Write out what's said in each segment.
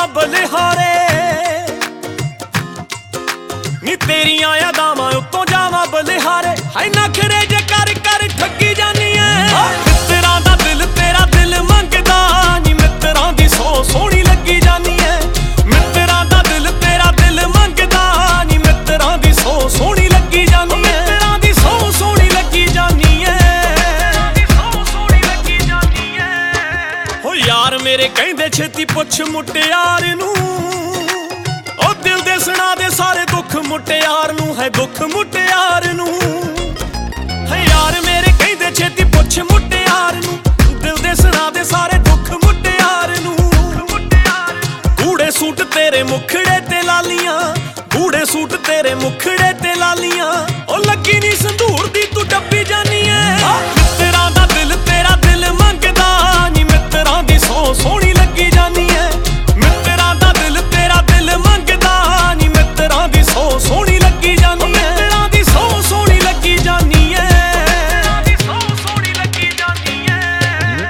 ਜਾਵਾਂ ਬਲਿਹਾਰੇ ਨੀ ਤੇਰੀਆਂ ਯਾਦਾਂ ਉੱਤੋਂ ਜਾਵਾਂ ਬਲਿਹਾਰੇ ਹਾਏ ਨਖਰੇ ਜੇ ਕਰ ਕਰ ਠੱਗੀ ਜਾਨੀ ਐ ਮਿੱਤਰਾਂ ਦਾ ਦਿਲ ਤੇਰਾ ਦਿਲ ਮੰਗਦਾ ਨੀ ਮਿੱਤਰਾਂ ਦੀ ਸੌ ਸੋਹਣੀ ਲੱਗੀ ਜਾਨੀ ਐ ਮਿੱਤਰਾਂ ਦਾ ਦਿਲ ਤੇਰਾ ਦਿਲ ਮੰਗਦਾ ਨੀ ਮਿੱਤਰਾਂ ਦੀ ਸੌ ਸੋਹਣੀ ਲੱਗੀ ਜਾਨੀ ਐ ਮਿੱਤਰਾਂ ਦੀ ਸੌ ਸੋਹਣੀ ਲੱਗੀ ਜਾਨੀ ਐ ਹੋ ਯਾਰ ਮੇਰੇ ਕਹਿੰਦੇ ਛੇਤੀ ਪੁੱਛ ਮੁਟਿਆਰ ਨੂੰ ਉਹ ਦਿਲ ਦੇ ਸੁਣਾ ਦੇ ਸਾਰੇ ਦੁੱਖ ਮੁਟਿਆਰ ਨੂੰ ਹੈ ਦੁੱਖ ਮੁਟਿਆਰ ਨੂੰ ਹੈ ਯਾਰ ਮੇਰੇ ਕਹਿੰਦੇ ਛੇਤੀ ਪੁੱਛ ਮੁਟਿਆਰ ਨੂੰ ਦਿਲ ਦੇ ਸੁਣਾ ਦੇ ਸਾਰੇ ਦੁੱਖ ਮੁਟਿਆਰ ਨੂੰ ਗੂੜੇ ਸੂਟ ਤੇਰੇ ਮੁਖੜੇ ਤੇ ਲਾਲੀਆਂ ਗੂੜੇ ਸੂਟ ਤੇਰੇ ਮੁਖੜੇ ਤੇ ਲਾਲੀਆਂ ਉਹ ਲੱਗੀ ਨੀ ਸੰਧੂਰ ਦੀ ਤੂੰ ਡੱਬੀ ਜਾਨੀ ਐ ਮਿੱਤਰਾਂ ਦਾ ਦਿਲ ਤੇਰਾ ਦਿਲ ਮੰਗਦਾ ਨੀ ਮਿੱਤਰਾਂ ਦੀ ਸੌ ਸੋਹਣੀ ਲੱਗੀ ਜਾਨੀ ਐ ਮਿੱਤਰਾਂ ਦਾ ਦਿਲ ਤੇਰਾ ਦਿਲ ਮੰਗਦਾ ਨੀ ਮਿੱਤਰਾਂ ਦੀ ਸੌ ਸੋਹਣੀ ਲੱਗੀ ਜਾਨੀ ਐ ਮਿੱਤਰਾਂ ਦੀ ਸੌ ਸੋਹਣੀ ਲੱਗੀ ਜਾਨੀ ਐ ਸੌ ਸੋਹਣੀ ਲੱਗੀ ਜਾਨੀ ਐ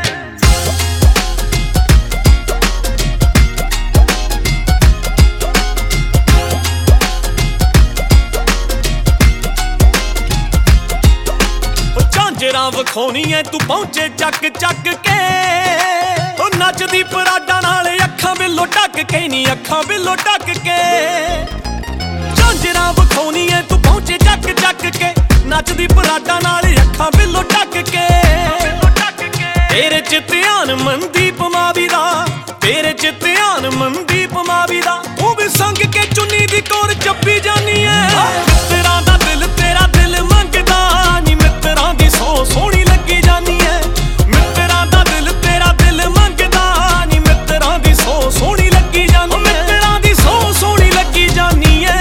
ਝਾਂਜਰਾਂ ਵਿਖਾਉਣੀ ਐ ਤੂੰ ਪਹੁੰਚੇ ਚੱਕ ਚੱਕ ਕੇ ਉਹ ਨੱਚਦੀ ਪਰਾਡਾਂ ਨਾਲ ਅੱਖਾਂ ਬਿੱਲੋ ਢੱਕ ਕੇ ਨੀ ਅੱਖਾਂ ਬਿੱਲੋ ਢੱਕ ਕੇ ਝਾਂਜਰਾਂ ਵਿਖਾਉਣੀ ਐ ਤੂੰ ਪਹੁੰਚੇ ਚੱਕ ਚੱਕ ਕੇ ਨੱਚਦੀ ਪਰਾਡਾਂ ਨਾਲ ਅੱਖਾਂ ਬਿੱਲੋ ਢੱਕ ਕੇ ਤੇਰੇ ਚ ਧਿਆਨ ਮਨਦੀਪ ਮਾਵੀ ਦਾ ਤੇਰੇ ਚ ਧਿਆਨ ਮਨਦੀਪ ਮਾਵੀ ਦਾ ਉਹ ਵੀ ਸੰਗ ਕੇ ਚੁੰਨੀ ਦੀ ਕੋਰ ਚੱਪੀ ਜਾਨੀ ਐ ਮਿੱਤਰਾਂ ਦਾ ਦਿਲ ਤੇਰਾ ਦਿਲ ਮੰਗਦਾ ਨੀ ਮਿੱਤਰਾਂ ਦੀ ਸੌ ਸੋਹਣੀ ਲੱਗੀ ਜਾਨੀ ਐ ਮਿੱਤਰਾਂ ਦਾ ਦਿਲ ਤੇਰਾ ਦਿਲ ਮੰਗਦਾ ਨੀ ਮਿੱਤਰਾਂ ਦੀ ਸੌ ਸੋਹਣੀ ਲੱਗੀ ਜਾਨੀ ਐ ਮਿੱਤਰਾਂ ਦੀ ਸੌ ਸੋਹਣੀ ਲੱਗੀ ਜਾਨੀ ਐ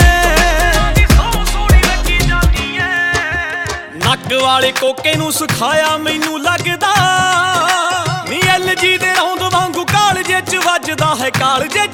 ਨੱਕ ਵਾਲੇ ਕੋਕੇ ਨੂੰ ਸਿਖਾਇਆ ਮੈਨੂੰ ਲੱਗਦਾ ਨੀ ਐਲਜੀ ਦੇ ਰੌਂਦ ਵਾਂਗੂ ਕਾਲਜੇ ਚ ਵੱਜਦਾ ਹੈ ਕਾਲਜੇ